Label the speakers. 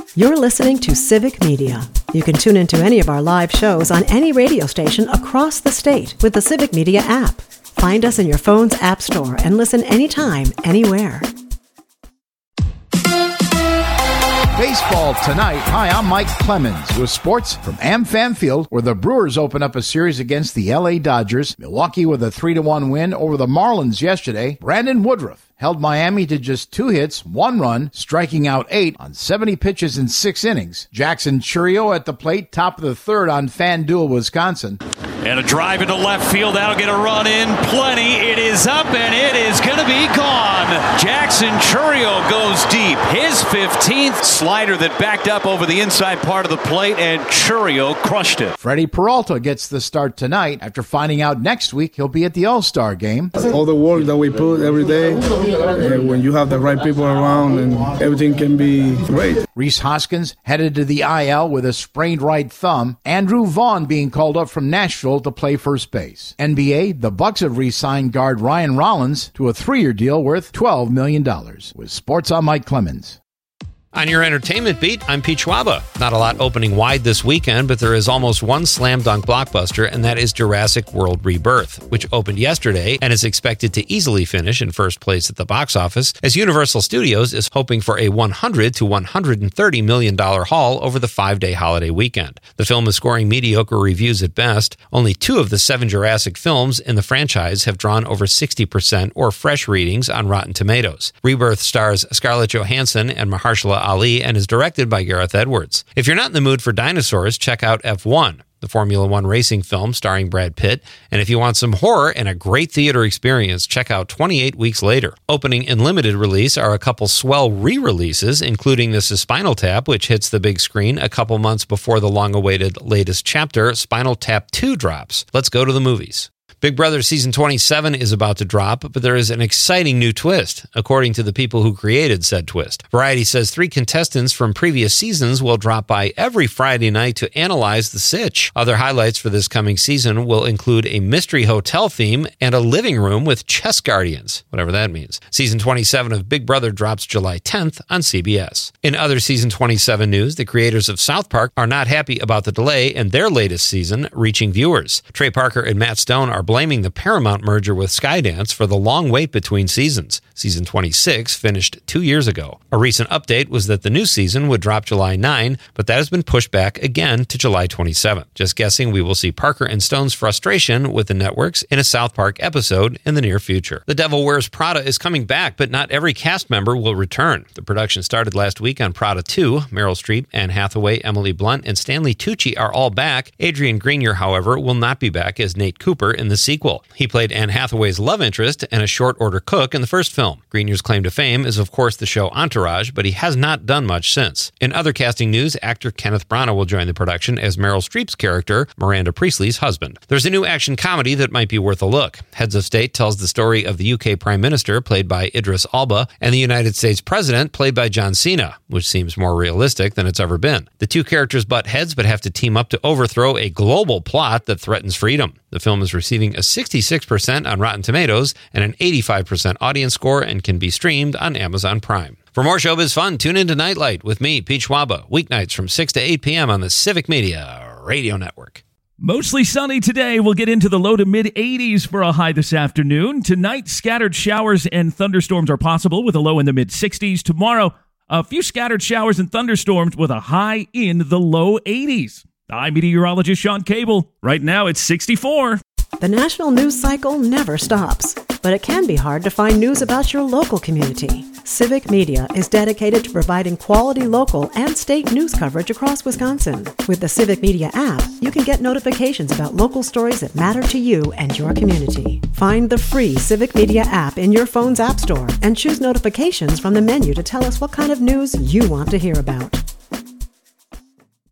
Speaker 1: You're listening to Civic Media. You can tune into any of our live shows on any radio station across the state with the Civic Media app. Find us in your phone's app store and listen anytime, anywhere.
Speaker 2: Baseball tonight. Hi, I'm Mike Clemens with sports from AmFam Field, where the Brewers open up a series against the LA Dodgers. Milwaukee with a 3-1 win over the Marlins yesterday. Brandon Woodruff held Miami to just 2 hits, 1 run, striking out 8 on 70 pitches in 6 innings. Jackson Chourio at the plate, top of the third on FanDuel, Wisconsin.
Speaker 3: And a drive into left field. That'll get a run in. Plenty. It is up, and it is going to be gone. Jackson Chourio goes deep. His 15th slider that backed up over the inside part of the plate, and Chourio crushed it.
Speaker 2: Freddie Peralta gets the start tonight after finding out next week he'll be at the All-Star game.
Speaker 4: All the work that we put every day, when you have the right people around, and everything can be great.
Speaker 2: Rhys Hoskins headed to the IL with a sprained right thumb. Andrew Vaughn being called up from Nashville to play first base. NBA, the Bucks have re-signed guard Ryan Rollins to a 3-year deal worth $12 million. With sports, I'm Mike Clemens.
Speaker 5: On your entertainment beat, I'm Pete Schwaba. Not a lot opening wide this weekend, but there is almost one slam dunk blockbuster, and that is Jurassic World Rebirth, which opened yesterday and is expected to easily finish in first place at the box office, as Universal Studios is hoping for a $100 to $130 million haul over the 5-day holiday weekend. The film is scoring mediocre reviews at best. Only 2 of the 7 Jurassic films in the franchise have drawn over 60% or fresh readings on Rotten Tomatoes. Rebirth stars Scarlett Johansson and Mahershala Ali and is directed by Gareth Edwards. If you're not in the mood for dinosaurs, check out F1, the Formula One racing film starring Brad Pitt. And if you want some horror and a great theater experience, check out 28 Weeks Later. Opening in limited release are a couple swell re-releases, including This is Spinal Tap, which hits the big screen a couple months before the long-awaited latest chapter, Spinal Tap 2, drops. Let's go to the movies. Big Brother Season 27 is about to drop, but there is an exciting new twist, according to the people who created said twist. Variety says 3 contestants from previous seasons will drop by every Friday night to analyze the sitch. Other highlights for this coming season will include a mystery hotel theme and a living room with chess guardians, whatever that means. Season 27 of Big Brother drops July 10th on CBS. In other Season 27 news, the creators of South Park are not happy about the delay in their latest season reaching viewers. Trey Parker and Matt Stone are blaming the Paramount merger with Skydance for the long wait between seasons. Season 26 finished 2 years ago. A recent update was that the new season would drop July 9, but that has been pushed back again to July 27. Just guessing we will see Parker and Stone's frustration with the networks in a South Park episode in the near future. The Devil Wears Prada is coming back, but not every cast member will return. The production started last week on Prada 2. Meryl Streep, Anne Hathaway, Emily Blunt, and Stanley Tucci are all back. Adrian Grenier, however, will not be back as Nate Cooper in the sequel. He played Anne Hathaway's love interest and a short order cook in the first film. Grenier's claim to fame is, of course, the show Entourage, but he has not done much since. In other casting news, actor Kenneth Branagh will join the production as Meryl Streep's character, Miranda Priestley's husband. There's a new action comedy that might be worth a look. Heads of State tells the story of the UK Prime Minister, played by Idris Elba, and the United States President, played by John Cena, which seems more realistic than it's ever been. The 2 characters butt heads but have to team up to overthrow a global plot that threatens freedom. The film is receiving a 66% on Rotten Tomatoes and an 85% audience score and can be streamed on Amazon Prime. For more showbiz fun, tune into Nightlight with me, Pete Schwaba, weeknights from 6 to 8 p.m. on the Civic Media Radio Network.
Speaker 6: Mostly sunny today. We'll get into the low to mid-80s for a high this afternoon. Tonight, scattered showers and thunderstorms are possible with a low in the mid-60s. Tomorrow, a few scattered showers and thunderstorms with a high in the low 80s. I'm meteorologist Sean Cable. Right now, it's 64.
Speaker 1: The national news cycle never stops, but it can be hard to find news about your local community. Civic Media is dedicated to providing quality local and state news coverage across Wisconsin. With the Civic Media app, you can get notifications about local stories that matter to you and your community. Find the free Civic Media app in your phone's app store and choose notifications from the menu to tell us what kind of news you want to hear about.